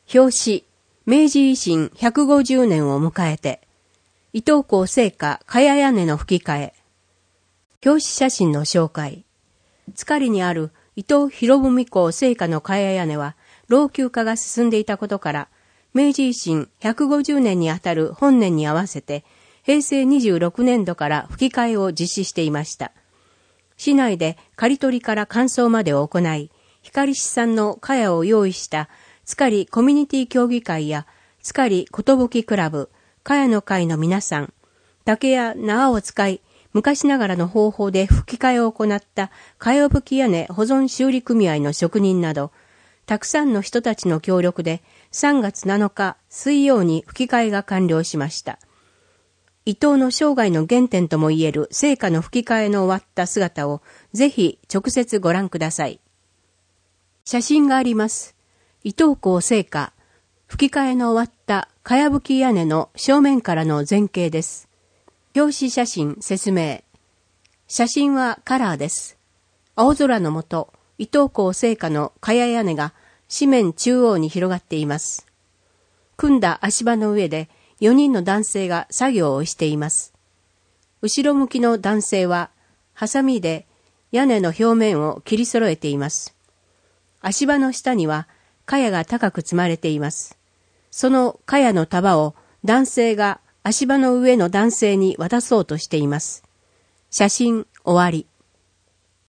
表紙、明治維新150年を迎えて、伊東港製菓茅屋根の吹き替え。表紙写真の紹介。塚里にある伊東博文港製菓の茅屋根は、老朽化が進んでいたことから、明治維新150年にあたる本年に合わせて、平成26年度から吹き替えを実施していました。市内で刈り取りから乾燥までを行い、光市産の茅を用意した塚里コミュニティ協議会や塚里寿クラブ、茅の会の皆さん、竹や縄を使い、昔ながらの方法で吹き替えを行った茅葺屋根保存修理組合の職人など、たくさんの人たちの協力で3月7日水曜に吹き替えが完了しました。伊東の生涯の原点ともいえる製菓の吹き替えの終わった姿をぜひ直接ご覧ください。写真があります。伊東港製菓、吹き替えの終わった茅葺き屋根の正面からの前景です。表紙写真説明。写真はカラーです。青空の下、伊東港製菓の茅屋根が紙面中央に広がっています。組んだ足場の上で4人の男性が作業をしています。後ろ向きの男性は、ハサミで屋根の表面を切り揃えています。足場の下には、茅が高く積まれています。その茅の束を男性が足場の上の男性に渡そうとしています。写真終わり。